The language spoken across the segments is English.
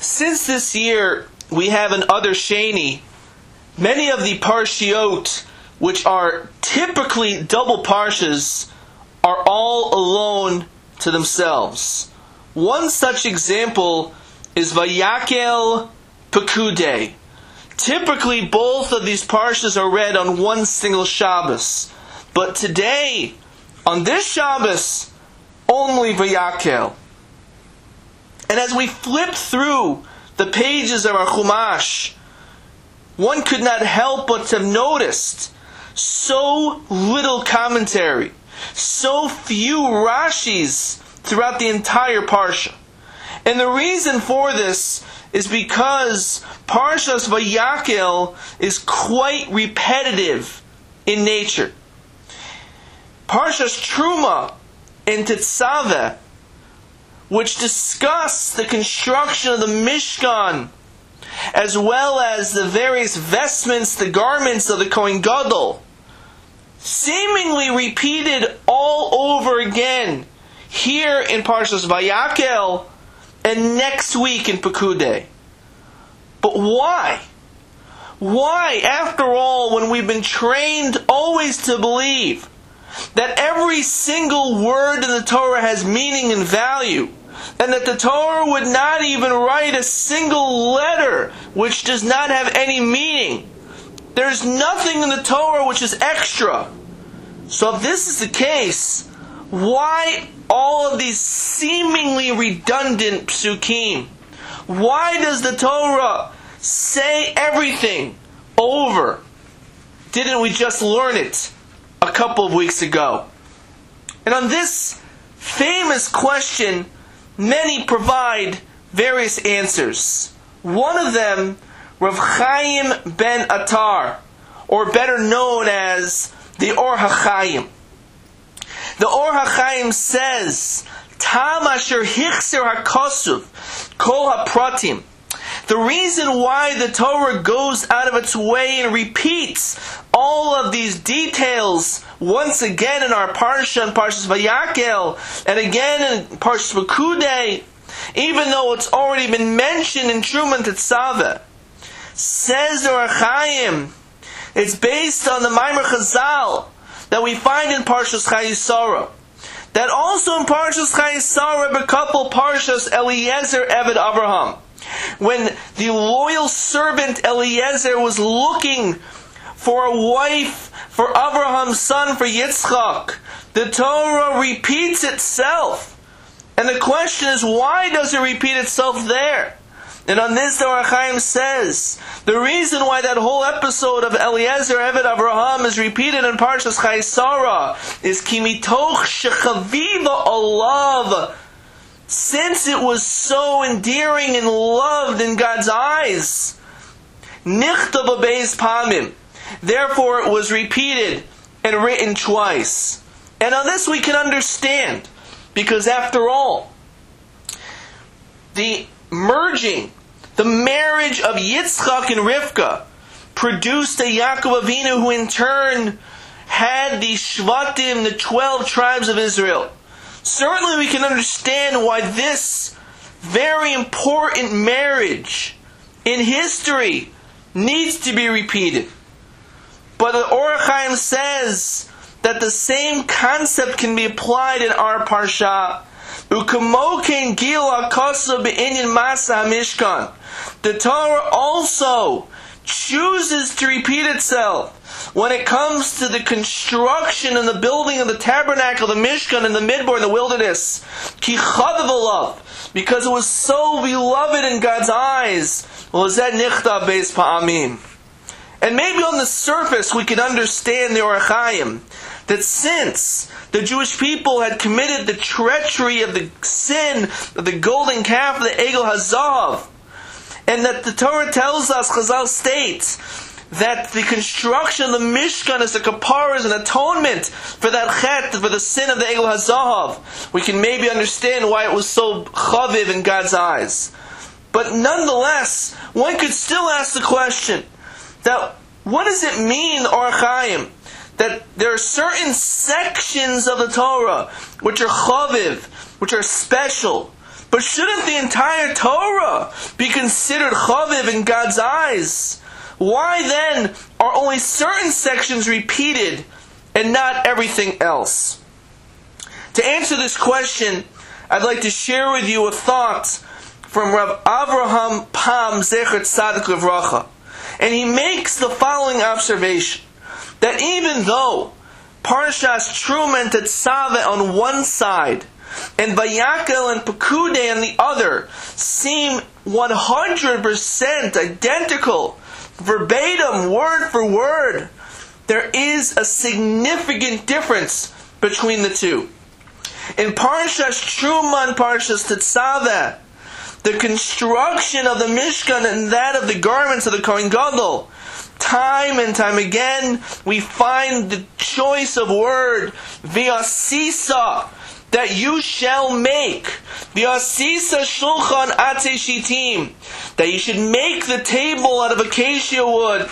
Since this year we have an Adar Sheni, many of the Parshiot, which are typically double Parshas, are all alone to themselves. One such example is Vayakel Pekudei. Typically both of these Parshas are read on one single Shabbos. But today, on this Shabbos, only Vayakel. And as we flip through the pages of our Chumash, one could not help but to have noticed so little commentary, so few Rashis throughout the entire Parsha. And the reason for this is because Parshas Vayakel is quite repetitive in nature. Parshas Truma and Tetzaveh, which discuss the construction of the Mishkan, as well as the various vestments, the garments of the Kohen Gadol, seemingly repeated all over again here in Parshas Vayakel and next week in Pekudei. But why? Why, after all, when we've been trained always to believe that every single word in the Torah has meaning and value, and that the Torah would not even write a single letter which does not have any meaning? There's nothing in the Torah which is extra. So if this is the case, why all of these seemingly redundant psukim? Why does the Torah say everything over? Didn't we just learn it a couple of weeks ago? And on this famous question, many provide various answers. One of them, Rav Chaim ben Attar, or better known as the Or HaChaim. The Or HaChaim says, Tam asher hichser hakasuv kol hapratim. The reason why the Torah goes out of its way and repeats all of these details once again in our Parsha, in Parshas Vayakel, and again in Parshas Pekudei, even though it's already been mentioned in Truma and Tetzaveh, says the Or HaChaim, it's based on the Maimer Chazal that we find in Parshas Chayei Sarah. That also in Parshas Chayei Sarah, a couple Parshas Eliezer Eved Avraham, when the loyal servant Eliezer was looking for a wife for Abraham's son, for Yitzchak, the Torah repeats itself. And the question is, why does it repeat itself there? And on this, the Or HaChaim says, the reason why that whole episode of Eliezer Eved Avraham is repeated in Parshas Chayei Sarah is Ki mitoch shechaviva olav, since it was so endearing and loved in God's eyes. Nichtav beis pamim. Therefore it was repeated and written twice. And on this we can understand, because after all, the merging, the marriage of Yitzchak and Rivka produced a Yaakov Avinu who in turn had the Shvatim, the 12 tribes of Israel. Certainly we can understand why this very important marriage in history needs to be repeated. But the Or HaChaim says that the same concept can be applied in our Parsha. The Torah also chooses to repeat itself when it comes to the construction and the building of the tabernacle, the Mishkan, in the Midbar, in the wilderness. Because it was so beloved in God's eyes. And maybe on the surface we can understand the Or HaChaim, that since the Jewish people had committed the treachery of the sin of the golden calf of the Egel Hazav, and that the Torah tells us, Chazal states, that the construction of the Mishkan is a kapara, is an atonement for that chet, for the sin of the Egel Hazav, we can maybe understand why it was so chaviv in God's eyes. But nonetheless, one could still ask the question, that what does it mean, Or HaChaim, that there are certain sections of the Torah which are chaviv, which are special, But shouldn't the entire Torah be considered chaviv in God's eyes? Why then are only certain sections repeated and not everything else? To answer this question, I'd like to share with you a thought from Rav Avraham Pam Zecher Tzadik Livracha. And he makes the following observation, that even though Parshas Truma and Tetzaveh on one side and Vayakel and Pekudei on the other seem 100% identical, verbatim, word for word, there is a significant difference between the two. In Parshas Truma and Parshas Tetzaveh, the construction of the Mishkan and that of the garments of the Kohen Gadol, time and time again, we find the choice of word, v'asisa, that you shall make. V'asisa shulchan atzei shitim, that you should make the table out of acacia wood.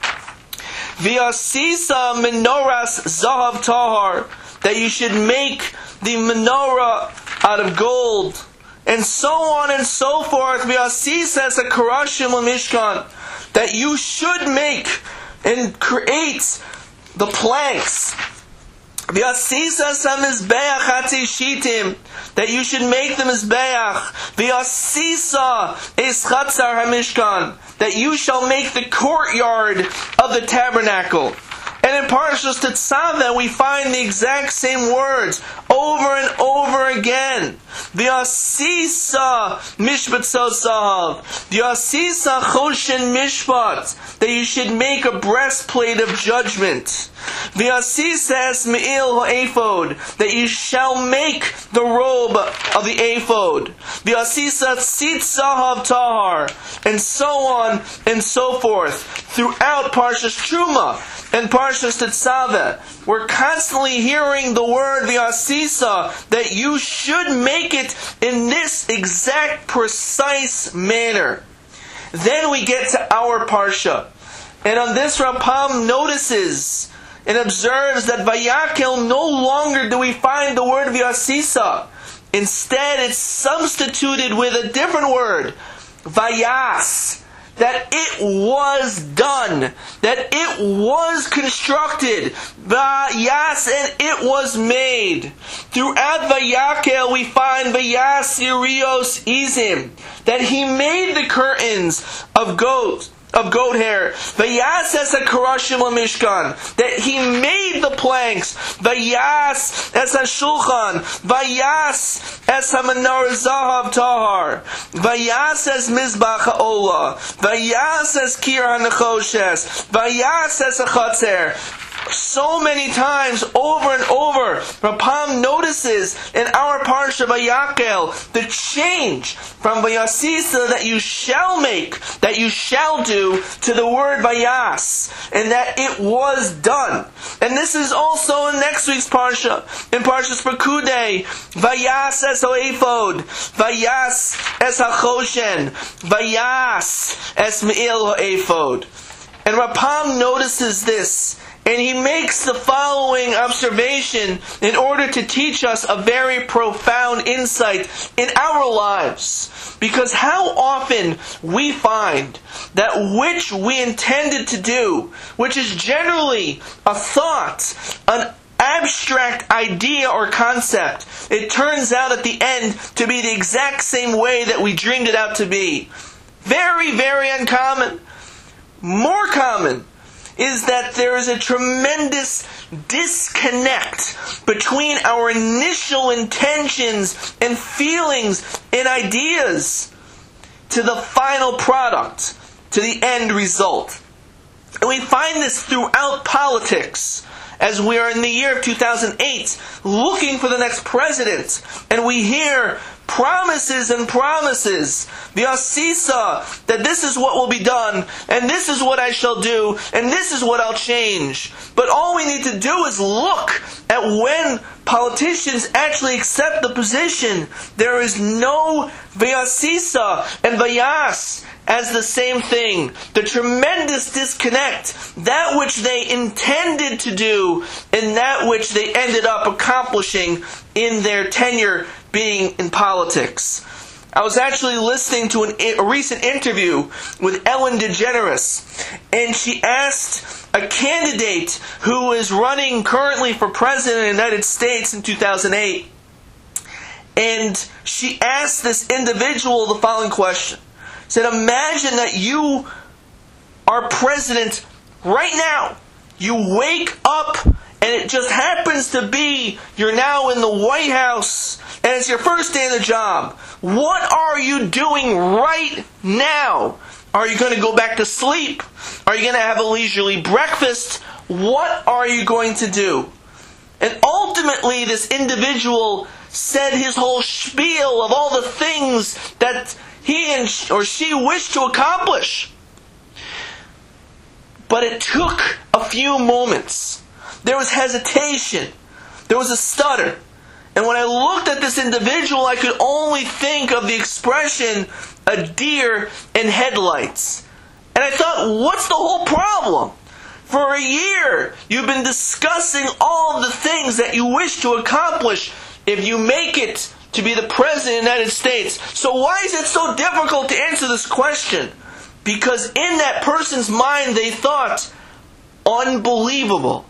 V'asisa menoras zahav tahar, that you should make the menorah out of gold. And so on and so forth. V'asisa as a karashim l'mishkan, that you should make and create the planks. V'asisa as ha-mizbeach hatzei shitim, that you should make the mizbeach. V'asisa es chatzar ha-mishkan, that you shall make the courtyard of the tabernacle. And in Parshas Tetzaveh we find the exact same words over and over again. V'asisa mishpat zahav, v'asisa choshen mishpat, that you should make a breastplate of judgment. V'asisa es me'il ha'ephod, that you shall make the robe of the ephod. V'asisa tzitz zahav tahar, and so on and so forth. Throughout Parshas Truma and Parshas Tetzaveh, we're constantly hearing the word v'asisa, that you should make it in this exact precise manner. Then we get to our Parsha, and on this Rapam notices and observes that Vayakel, no longer do we find the word v'asisa. Instead, it's substituted with a different word, vayas, that it was done, that it was constructed, vayas, and it was made. Throughout Vayakel we find vayas yirios izim, that he made the curtains of goat hair. Vayas es ha-karashim l'mishkan, that he made the planks. Vayas es ha-shulchan, vayas es ha-menorah zahav tahar, vayas es mizbach ha'olah, vayas es kir ha-nechoshes, vayas es ha-chatzer. So many times, over and over, Rapam notices in our Parsha Vayakel the change from Vayasisa, that you shall make, that you shall do, to the word Vayas, and that it was done. And this is also in next week's Parsha, in Parshas Pekudei, Vayas es ha'ephod, Vayas es ha'choshen, Vayas es me'il ha'ephod. And Rapam notices this, and he makes the following observation in order to teach us a very profound insight in our lives. Because how often we find that which we intended to do, which is generally a thought, an abstract idea or concept, it turns out at the end to be the exact same way that we dreamed it out to be. Very, very uncommon. More common is that there is a tremendous disconnect between our initial intentions and feelings and ideas to the final product, to the end result. And we find this throughout politics, as we are in the year of 2008, looking for the next president, and we hear promises and promises, v'asisa, that this is what will be done, and this is what I shall do, and this is what I'll change. But all we need to do is look at when politicians actually accept the position. There is no v'asisa and vayas as the same thing. The tremendous disconnect, that which they intended to do and that which they ended up accomplishing in their tenure being in politics. I was actually listening to a recent interview with Ellen DeGeneres, and she asked a candidate who is running currently for president of the United States in 2008, and she asked this individual the following question. She said, imagine that you are president right now. You wake up and it just happens to be you're now in the White House and it's your first day on the job. What are you doing right now? Are you going to go back to sleep? Are you going to have a leisurely breakfast? What are you going to do? And ultimately, this individual said his whole spiel of all the things that he or she wished to accomplish. But it took a few moments. There was hesitation. There was a stutter. And when I looked at this individual, I could only think of the expression, a deer in headlights. And I thought, what's the whole problem? For a year, you've been discussing all the things that you wish to accomplish if you make it to be the President of the United States. So why is it so difficult to answer this question? Because in that person's mind they thought, unbelievable.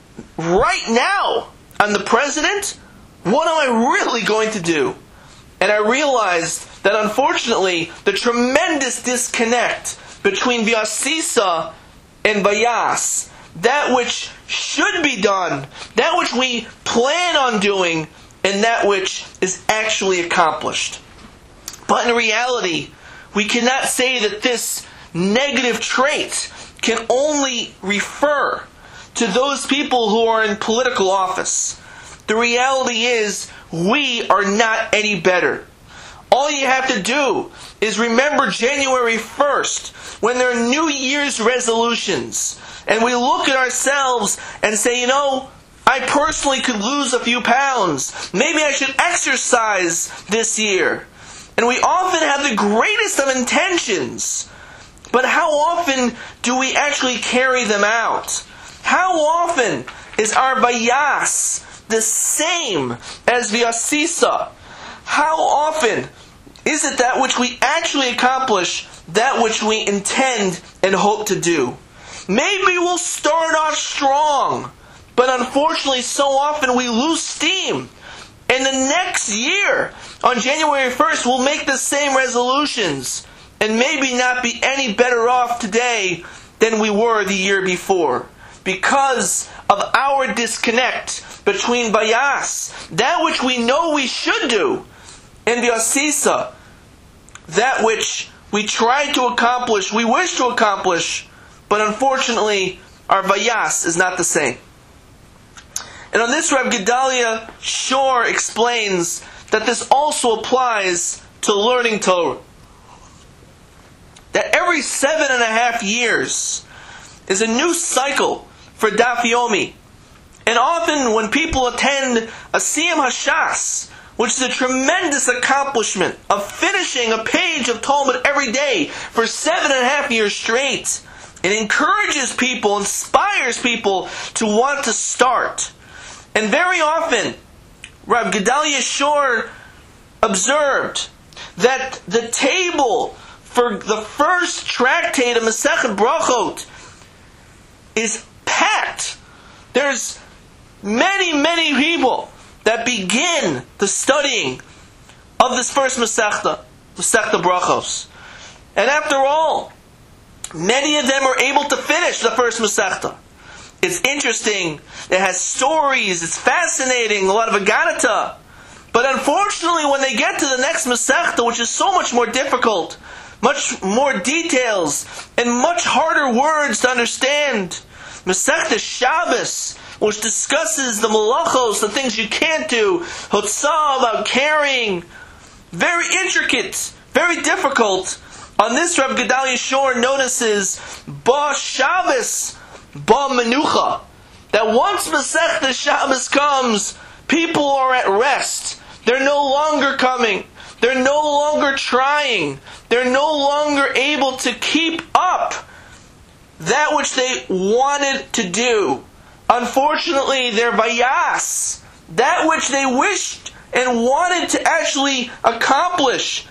Right now, I'm the President? What am I really going to do? And I realized that unfortunately, the tremendous disconnect between Vyasisa and Vayas, that which should be done, that which we plan on doing, and that which is actually accomplished. But in reality, we cannot say that this negative trait can only refer to those people who are in political office. The reality is, we are not any better. All you have to do is remember January 1st, when there are New Year's resolutions, and we look at ourselves and say, you know, I personally could lose a few pounds. Maybe I should exercise this year. And we often have the greatest of intentions. But how often do we actually carry them out? How often is our Vayas the same as Vyasisa? How often is it that which we actually accomplish, that which we intend and hope to do? Maybe we'll start off strong, but unfortunately so often we lose steam. And the next year, on January 1st, we'll make the same resolutions and maybe not be any better off today than we were the year before, because of our disconnect between Vayas, that which we know we should do, and Vyasisa, that which we try to accomplish, we wish to accomplish, but unfortunately our Vayas is not the same. And on this, Reb Gedalia Shor explains that this also applies to learning Torah. That every 7.5 years is a new cycle for Daf Yomi. And often when people attend a Siyam Hashas, which is a tremendous accomplishment of finishing a page of Talmud every day for 7.5 years straight, it encourages people, inspires people to want to start. And very often, Reb Gedalia Shor observed that the table for the first tractate of Masechet Brachot is packed. There's many people that begin the studying of this first Masechta Brachos. And after all, many of them are able to finish the first Masechta. It's interesting, it has stories, it's fascinating, a lot of Agadata. But unfortunately, when they get to the next Masechta, which is so much more difficult, much more details, and much harder words to understand, Masechta Shabbos, which discusses the malachos, the things you can't do, Hotzah, about carrying, very intricate, very difficult. On this, Reb Gedalia Shor notices, Ba Shabbos, Ba Menucha, that once Masechta Shabbos comes, people are at rest. They're no longer coming. They're no longer trying. They're no longer able to keep up that which they wanted to do. Unfortunately, their Vayas, that which they wished and wanted to actually accomplish,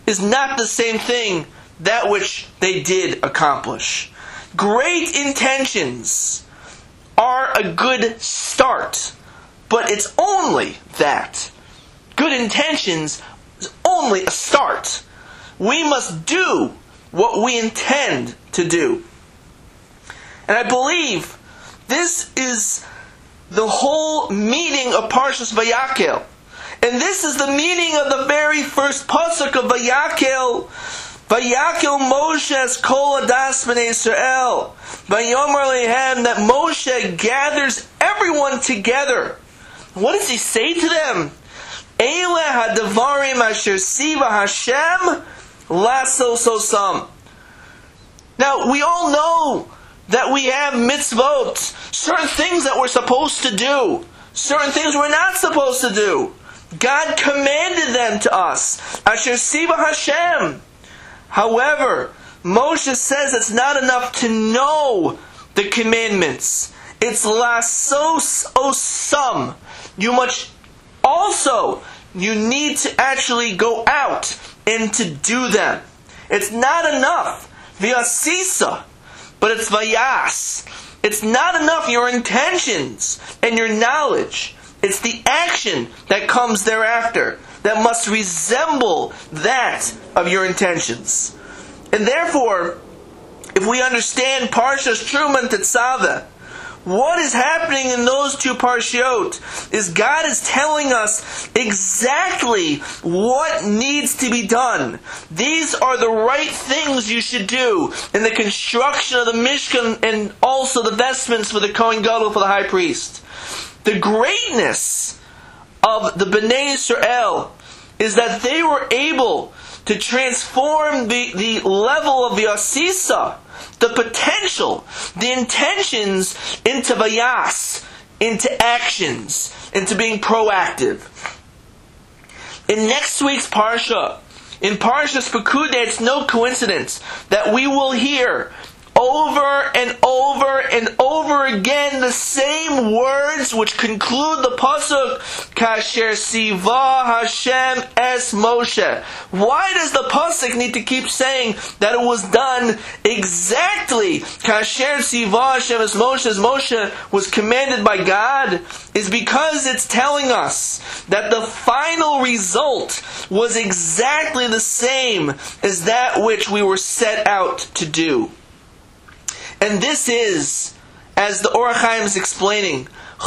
is not the same thing that which they did accomplish. Great intentions are a good start, but it's only that. Good intentions is only a start. We must do what we intend to do. And I believe this is the whole meaning of Parshas Vayakel. And this is the meaning of the very first pasuk of Vayakel. Vayakel Moshe es kol adas b'nei Yisrael. Vayomer lehem, that Moshe gathers everyone together. What does he say to them? Eile hadavarim asher siva Hashem lasos osam. Now, we all know that we have mitzvot, certain things that we're supposed to do, certain things we're not supposed to do. God commanded them to us. Asher siva Hashem. However, Moshe says it's not enough to know the commandments. It's lasos osam. You need to actually go out and to do them. It's not enough. V'yasisa. But it's vayas. It's not enough your intentions and your knowledge. It's the action that comes thereafter that must resemble that of your intentions. And therefore, if we understand Parshas Truma and Tetzaveh, what is happening in those two parshiot is God is telling us exactly what needs to be done. These are the right things you should do in the construction of the Mishkan and also the vestments for the Kohen Gadol, for the high priest. The greatness of the Bnei Yisrael is that they were able to transform the level of the Asisa, the potential, the intentions, into vayas, into actions, into being proactive. In next week's Parsha, in Parshas Pekudei, it's no coincidence that we will hear over and over and over again the same words which conclude the pasuk, Kasher Siva Hashem es Moshe. Why does the pasuk need to keep saying that it was done exactly Kasher Siva Hashem es Moshe, as Moshe was commanded by God? Is because it's telling us that the final result was exactly the same as that which we were set out to do. And this is, as the Orach Chaim is explaining,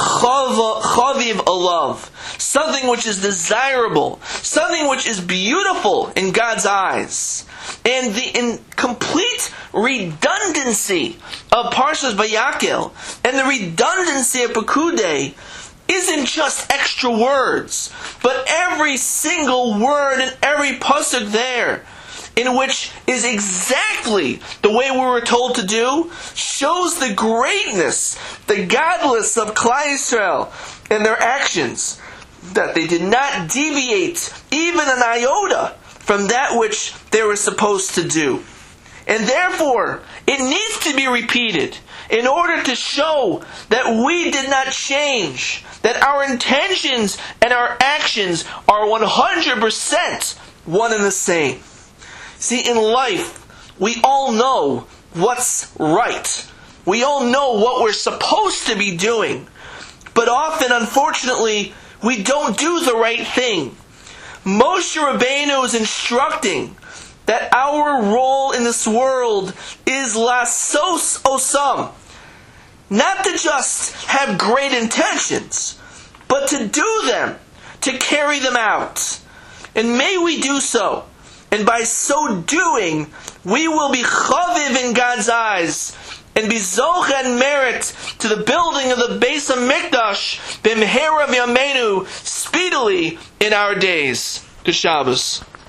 chaviv alav, something which is desirable, something which is beautiful in God's eyes. And the complete redundancy of Parshas Vayakel and the redundancy of Pekudei isn't just extra words, but every single word and every pasuk there, in which is exactly the way we were told to do, shows the greatness, the godless of Klal Yisrael and their actions, that they did not deviate even an iota from that which they were supposed to do. And therefore, it needs to be repeated in order to show that we did not change, that our intentions and our actions are 100% one and the same. See, in life, we all know what's right. We all know what we're supposed to be doing. But often, unfortunately, we don't do the right thing. Moshe Rabbeinu is instructing that our role in this world is lasos osam. Not to just have great intentions, but to do them, to carry them out. And may we do so. And by so doing, we will be chaviv in God's eyes and be zocha and merit to the building of the Beis HaMikdash b'mehera v'yameinu, speedily in our days. Good Shabbos.